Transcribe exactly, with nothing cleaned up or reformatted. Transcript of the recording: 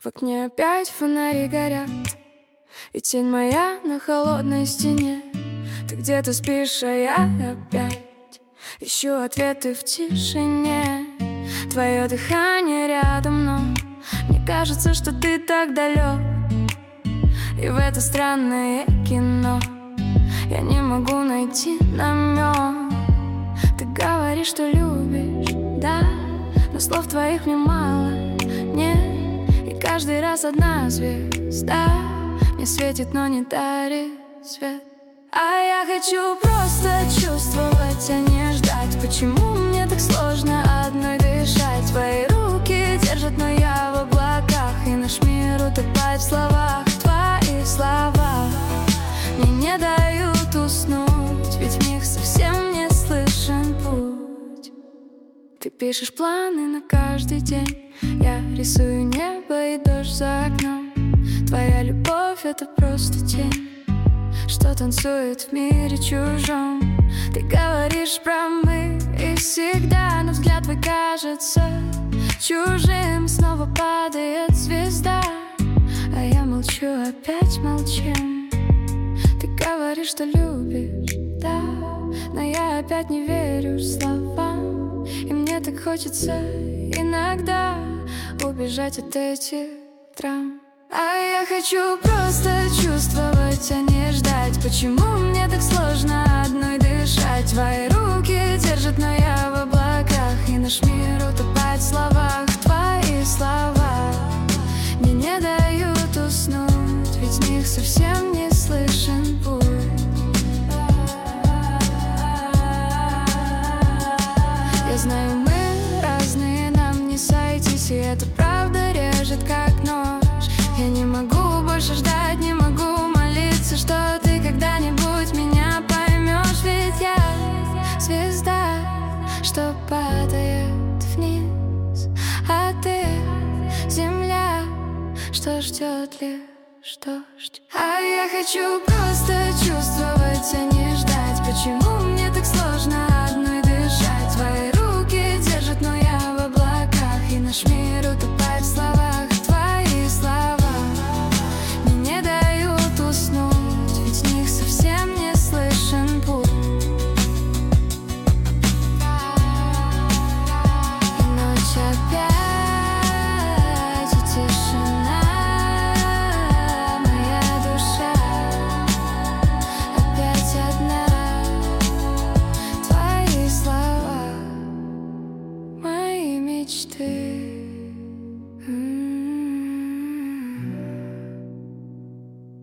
В окне опять фонари горят, и тень моя на холодной стене. Ты где-то спишь, а я опять ищу ответы в тишине. Твое дыхание рядом, но мне кажется, что ты так далек. И в это странное кино я не могу найти намек. Ты говоришь, что любишь, да, но слов твоих мне мало, нет. И каждый раз одна звезда мне светит, но не дарит свет. А я хочу просто чувствовать, а не ждать. Почему мне так сложно одной дышать? Твои руки держат, но я в облаках, и наш мир утопает в словах. Твои слова мне не дают уснуть, ведь в них совсем не слышен путь. Ты пишешь планы на каждый день, я рисую небо и дождь за окном. Твоя любовь — это просто тень, что танцует в мире чужом. Ты говоришь про мы и всегда, но взгляд твой кажется чужим. Снова падает звезда, а я молчу, опять молчим. Ты говоришь, что любишь, да, но я опять не верю словам. И мне так хочется иногда убежать от этих драм. А я хочу просто чувствовать, а не ждать. Почему мне так сложно одной дышать? Твои руки держат, но я в облаках, и наш мир утопает в словах. Твои слова мне не дают уснуть, ведь в них совсем не слышен путь. Я знаю, мы разные, нам не сойтись, и это правда режет как нож. Я не могу больше ждать, не могу молиться, что ты когда-нибудь меня поймешь. Ведь я звезда, что падает вниз, а ты земля, что ждет лишь дождь. А я хочу просто чувствовать, а не ждать. Почему мне так сложно одной дышать? Твои руки держат, но я в облаках, и наш мир утопает